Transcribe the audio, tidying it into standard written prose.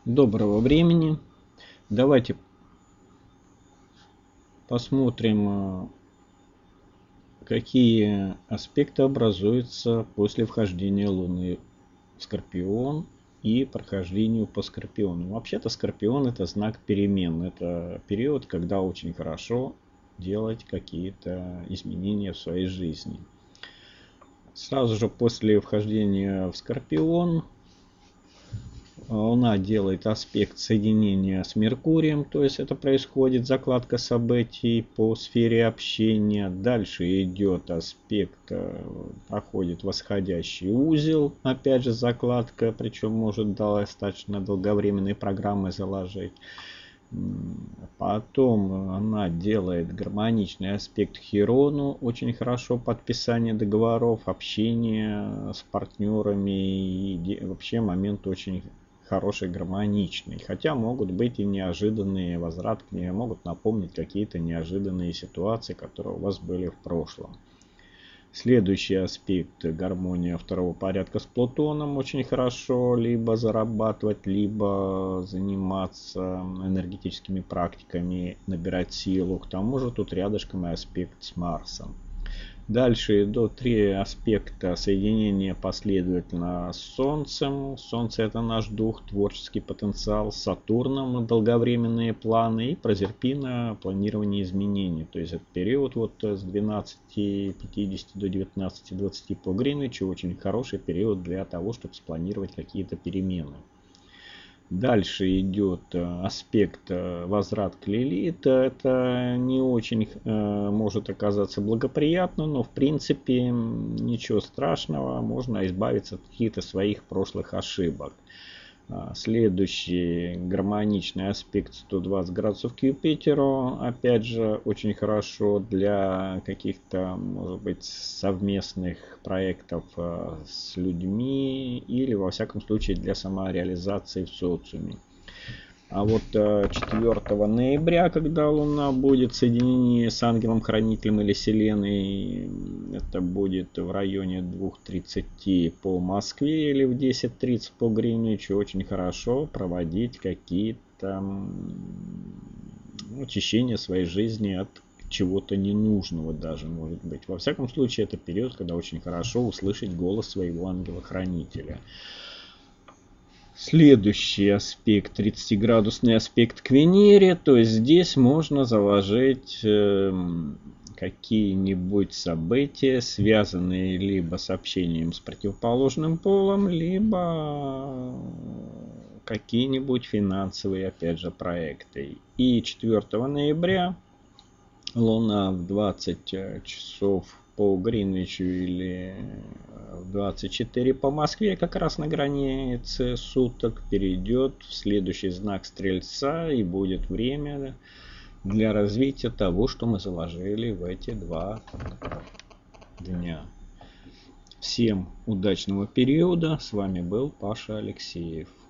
Доброго времени. Давайте посмотрим, какие аспекты образуются после вхождения Луны в Скорпион и прохождению по Скорпиону. Вообще-то Скорпион — это знак перемен. Это период, когда очень хорошо делать какие-то изменения в своей жизни. Сразу же после вхождения в Скорпион Луна делает аспект соединения с Меркурием, то есть это происходит закладка событий по сфере общения. Дальше идет аспект, проходит восходящий узел, опять же закладка, причем может достаточно долговременной программы заложить. Потом она делает гармоничный аспект к Хирону, очень хорошо подписание договоров, общение с партнерами, и вообще момент очень хороший, гармоничный. Хотя могут быть и неожиданные возвратки, могут напомнить какие-то неожиданные ситуации, которые у вас были в прошлом. Следующий аспект — гармония второго порядка с Плутоном. Очень хорошо либо зарабатывать, либо заниматься энергетическими практиками, набирать силу. К тому же тут рядышком и аспект с Марсом. Дальше идут три аспекта соединения последовательно с Солнцем. Солнце — это наш дух, творческий потенциал. С Сатурном — долговременные планы. И Прозерпина — планирование изменений. То есть этот период вот с 12:50 до 19:20 по Гринвичу очень хороший период для того, чтобы спланировать какие-то перемены. Дальше идет аспект возврат к Лилит. Это не очень может оказаться благоприятно, но в принципе ничего страшного, можно избавиться от каких-то своих прошлых ошибок. Следующий гармоничный аспект 120 градусов к Юпитеру. Опять же, очень хорошо для каких-то, может быть, совместных проектов с людьми или, во всяком случае, для самореализации в социуме. А вот 4 ноября, когда Луна будет в соединении с ангелом-хранителем или Вселенной, это будет в районе 2:30 по Москве или в 10:30 по Гринвичу, очень хорошо проводить какие-то очищения своей жизни от чего-то ненужного даже, может быть. Во всяком случае, это период, когда очень хорошо услышать голос своего ангела-хранителя. Следующий аспект — 30-градусный аспект к Венере. То есть здесь можно заложить какие-нибудь события, связанные либо с общением с противоположным полом, либо какие-нибудь финансовые, опять же, проекты. И 4 ноября Луна в 20 часов по Гринвичу или в 24 по Москве, как раз на границе суток, перейдет в следующий знак Стрельца, и будет время для развития того, что мы заложили в эти 2 дня. Всем удачного периода. С вами был Паша Алексеев.